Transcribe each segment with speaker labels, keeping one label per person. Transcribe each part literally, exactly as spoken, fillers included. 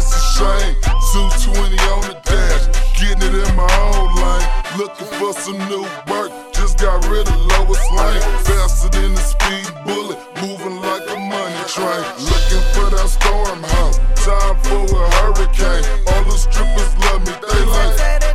Speaker 1: it's a shame. Zoo twenty on the dash, getting it in my own lane. Looking for some new work, just got rid of Lois Lane. Faster than the speed bullet, moving like a money train. Looking for that storm house, time for a hurricane. All the strippers love me, they like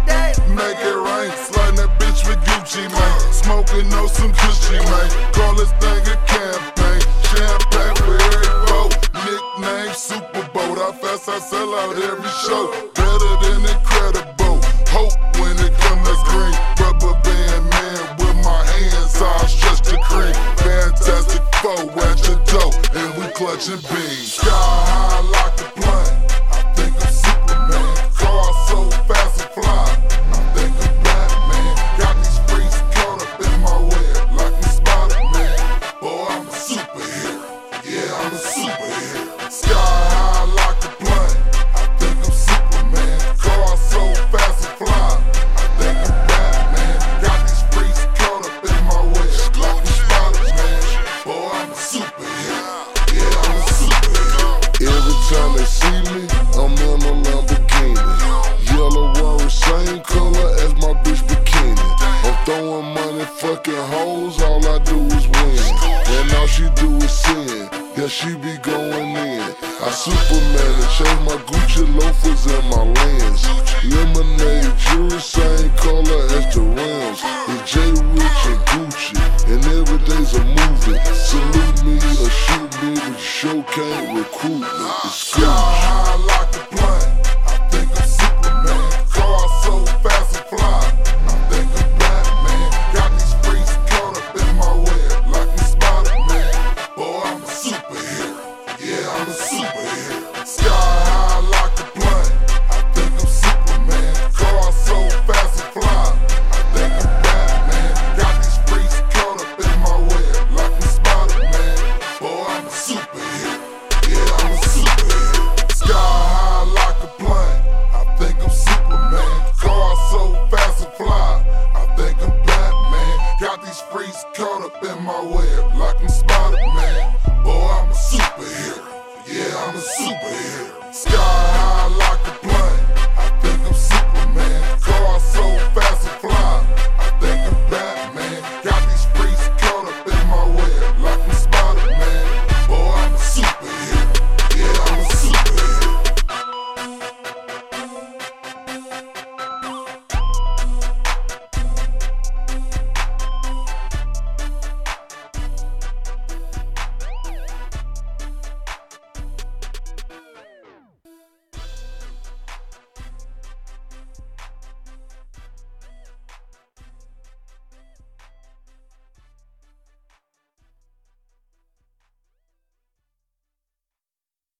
Speaker 1: make it rain. Sliding that bitch with Gucci, man. Smoking on some cushy, man. Call this thing a campaign. Champagne for every vote. Nickname Super Bowl. How fast I sell out every show. Better than incredible. Hope when it comes to green. Rubber band man with my hands all stretched to cream. Fantastic foe at your door, and we clutching beams. Sky high like a plane. I think I'm Superman. Car so fast and fly. I think I'm Batman. Got these freaks caught up in my web like I'm Spider-Man. Boy, I'm a superhero. Yeah, I'm a superhero. Sky high like a plane. I think I'm Superman. Car so fast and fly. I think I'm Batman. Got these freaks caught up in my web like I'm Spider-Man. Boy, I'm a superhero. Yeah, I'm a superhero. Every time they see me, I'm in a Lamborghini. Yellow Rory, same color as my bitch bikini. I'm throwing money, fucking hoes, all I do is win. And all she do is sin, yeah, she be going in. I Superman and change my Gucci loafers and my lens. Lemonade jewelry, same color as the rims. It's J. Rich and Gucci, and every day's a movie. Salute me or shoot me, but you sure can't recruit me. It's Gucci. Sky high like a plane. I think I'm Superman. Car so fast and fly. I think I'm Batman. Got these freaks caught up in my web like I'm Spider-Man. Boy, I'm a superhero. Yeah, I'm a superhero. Sky high like a plane. I think I'm Superman. Car so fast and fly. I think I'm Batman. Got these freaks caught up in my web like I'm Spider-Man. Boy, I'm a superhero. Yeah, I'm a superhero. Sky high like a plane. I think I'm Superman. Car so fast and fly. I think I'm Batman. Got these freaks caught up in my web like I'm Spider-Man. Boy, I'm a superhero. Yeah, I'm a superhero. Sky